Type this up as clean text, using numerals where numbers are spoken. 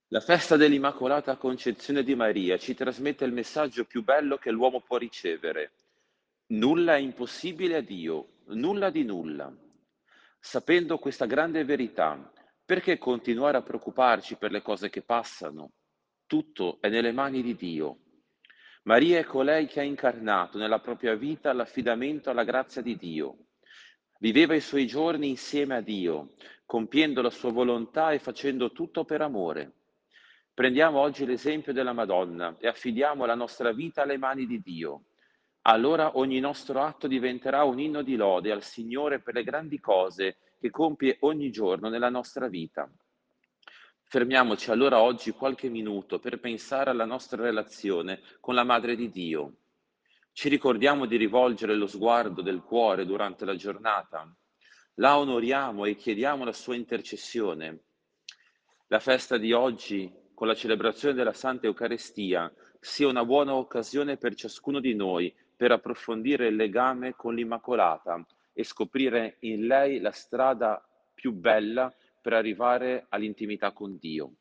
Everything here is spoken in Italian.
La festa dell'Immacolata Concezione di Maria ci trasmette il messaggio più bello che l'uomo può ricevere. Nulla è impossibile a Dio, nulla di nulla. Sapendo questa grande verità, perché continuare a preoccuparci per le cose che passano? Tutto è nelle mani di Dio. Maria è colei che ha incarnato nella propria vita l'affidamento alla grazia di Dio. Viveva i suoi giorni insieme a Dio, compiendo la sua volontà e facendo tutto per amore. Prendiamo oggi l'esempio della Madonna e affidiamo la nostra vita alle mani di Dio. Allora ogni nostro atto diventerà un inno di lode al Signore per le grandi cose che compie ogni giorno nella nostra vita. Fermiamoci allora oggi qualche minuto per pensare alla nostra relazione con la Madre di Dio. Ci ricordiamo di rivolgere lo sguardo del cuore durante la giornata. La onoriamo e chiediamo la sua intercessione. La festa di oggi, con la celebrazione della Santa Eucaristia, sia una buona occasione per ciascuno di noi per approfondire il legame con l'Immacolata e scoprire in lei la strada più bella per arrivare all'intimità con Dio.